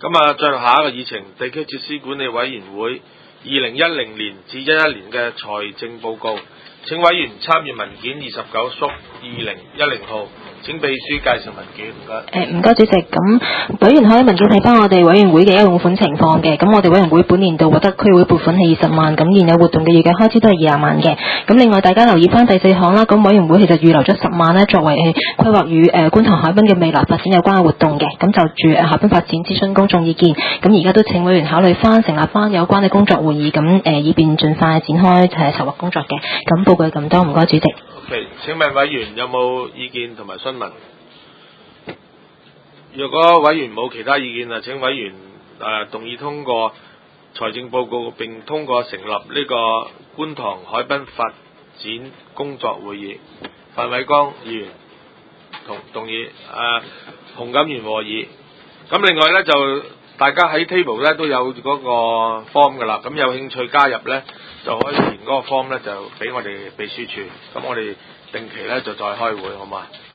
咁啊，進入下一個議程，地區設施管理委員會2010年至11年嘅財政報告。請委員參閱文件29/2010號，請秘書介紹文件。唔該。 唔該主席，咁委員可以文件睇翻我哋委員會嘅用款情況嘅。咁我哋委員會本年度獲得區會撥款係20萬，咁現有活動嘅預計開支都係20萬嘅。咁另外大家留意翻第4項啦，咁委員會其實預留咗10萬呢，作為規劃與觀塘海濱嘅未來發展有關嘅活動嘅。咁就住海濱發展諮詢公眾意見，咁而家都請委員考慮翻成立翻有關嘅工作會議，咁以便盡快展開籌劃工作嘅。咁報告咁多，唔該主席。 OK， 請問委員有冇意見同埋詢問？若果委員冇其他意見啊，請委員動議通過財政報告並通過成立呢個觀塘海濱發展工作會議。范偉光議員動議，洪錦元和議。咁另外呢，就大家喺 table 呢都有嗰個 form 噶啦，咁有興趣加入呢，就可以填嗰個 form 呢，就俾我哋秘書處，咁我哋定期呢就再開會，好嘛？